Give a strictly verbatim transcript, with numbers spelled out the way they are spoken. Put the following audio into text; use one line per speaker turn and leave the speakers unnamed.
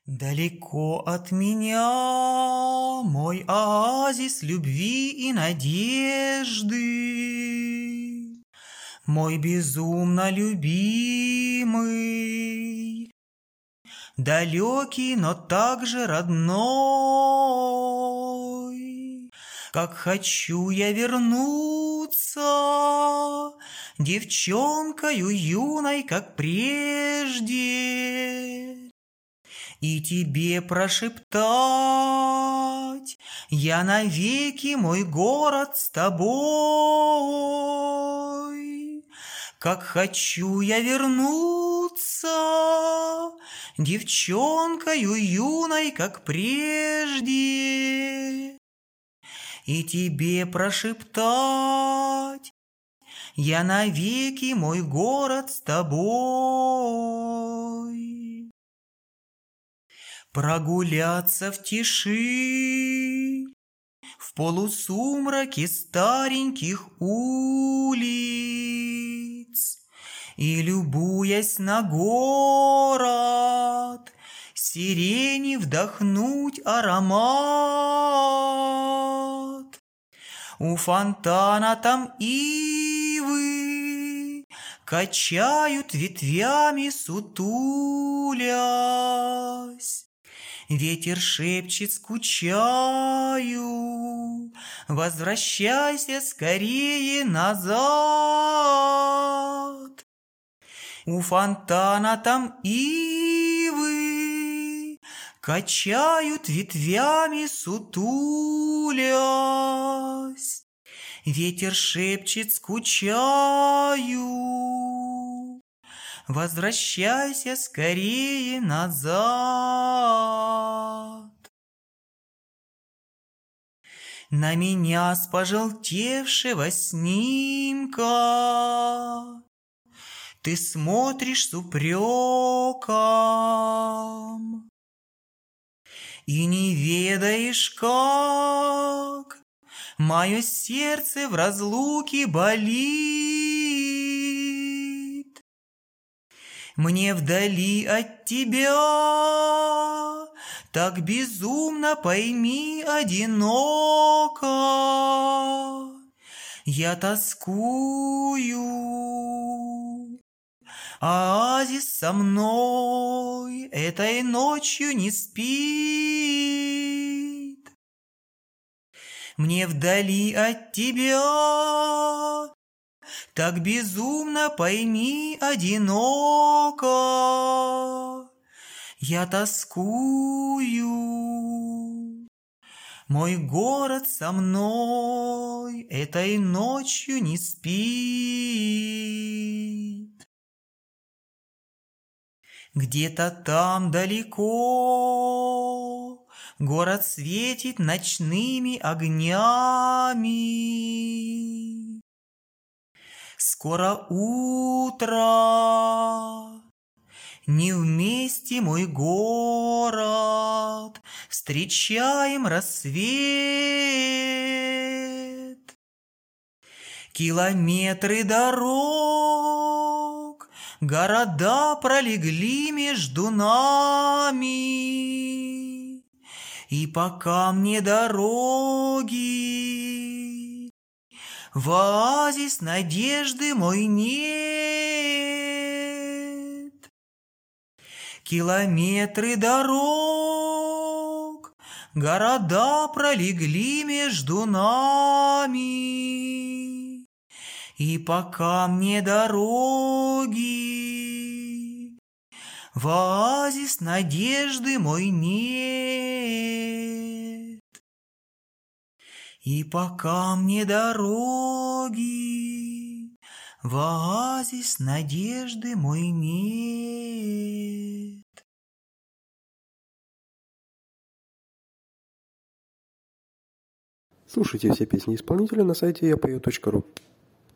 Далеко от меня мой оазис любви и надежды, мой безумно любимый, далекий, но также родной. Как хочу я вернуться девчонкою юной, как прежде, и тебе прошептать: я навеки, мой город, с тобой. Как хочу я вернуться девчонкою юной, как прежде, и тебе прошептать: я навеки, мой город, с тобой. Прогуляться в тиши, в полусумраке стареньких улиц, и, любуясь на город, сирени вдохнуть аромат. У фонтана там ивы качают ветвями, сутулясь. Ветер шепчет: скучаю, возвращайся скорее назад. У фонтана там ивы качают ветвями, сутулясь. Ветер шепчет: скучаю, возвращайся скорее назад. На меня с пожелтевшего снимка ты смотришь с упреком и не ведаешь, как мое сердце в разлуке болит. Мне вдали от тебя так безумно, пойми, одиноко. Я тоскую, оазис со мной этой ночью не спит. Мне вдали от тебя так безумно, пойми, одиноко. Я тоскую, мой город со мной этой ночью не спит. Где-то там далеко город светит ночными огнями. Скоро утро, не вместе, мой город, встречаем рассвет. Километры дорог, города пролегли между нами, и пока мне дороги в оазис надежды мой нет. Километры дорог, города пролегли между нами, и пока мне дороги в оазис надежды мой нет. И пока мне дороги в оазис надежды мой нет.
Слушайте все песни исполнителя на сайте я пою точка ру.